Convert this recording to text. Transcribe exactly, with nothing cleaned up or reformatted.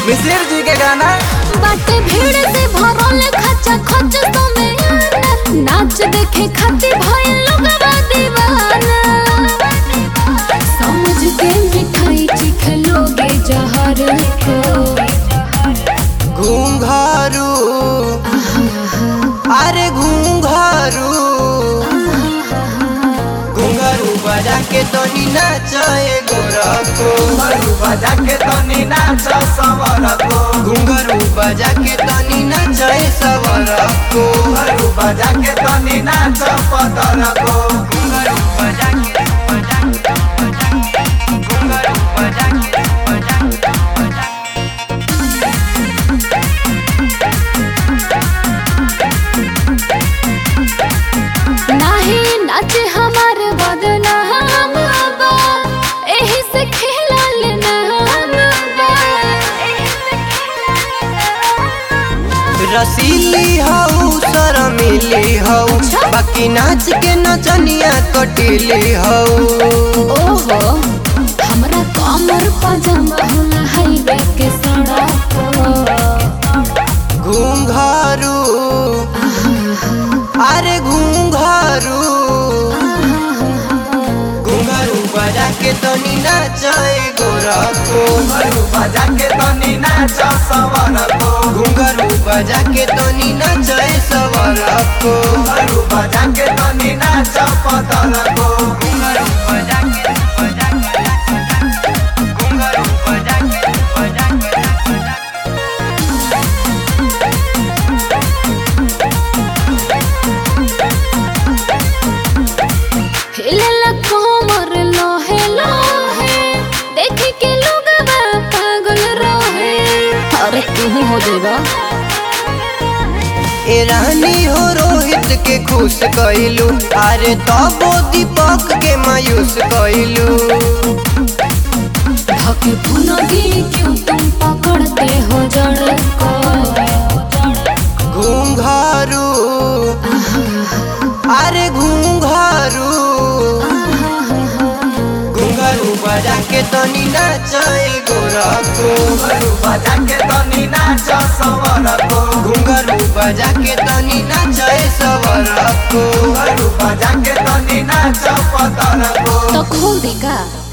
मिसिर जी के गाना बाटे भीड़ से भरल खचा खच समय नाच देखे खातिर भइल लोगवा दीवाना समझ के मिठाई चिख लोगे जहर को घूंघरू अरे घूंघरू घूंघरू बजा के तनी नाचे गोरखो घूंघरू बजा के तनी नाच सवरको घूंघरू बजा के तनी नाचे सवरको घूंघरू बजा के तनी नाच पतरको घूंघरू बजा के बजा के बजा के घूंघरू बजा के बजा के नाही नाचे हमार बदनाम बा एही से खेलल नाम बा रसीली हऊ शर्मिली हऊ बाकी नाच के नचनिया कटिली हऊ ओहो हमरा कमर पजामा होला हाईवे के सड़क घूंघरू अरे घूंघरू घूंघरू बजा के तनी नाचे गोरखो घूंघरू बजा के तनी नाच सवरको घूंघरू बजा के तनी नाचे सवरको घूंघरू बजा के तनी नाच पतरको घूंघरू बजा के बजा के घूंघरू बजा के बजा के हिलला कमर लोहे लोहे देख के लोग पागल रहे अरे तू हो देगा ए रानी हो रोहित के खुश कइलू अरे तबो दीपक के मायूस कइलू धके भुनगी क्यों तुम पकड़ते हो जड़ को घूंघरू अरे घूंघरू घूंघरू बजा के तनी नाचे गोरखो घूंघरू बजा के तनी नाच सवरको घूंघरू बजा के तनी नाचे सवरको घूंघरू बजा के तनी नाच पतरको तो खोल देगा।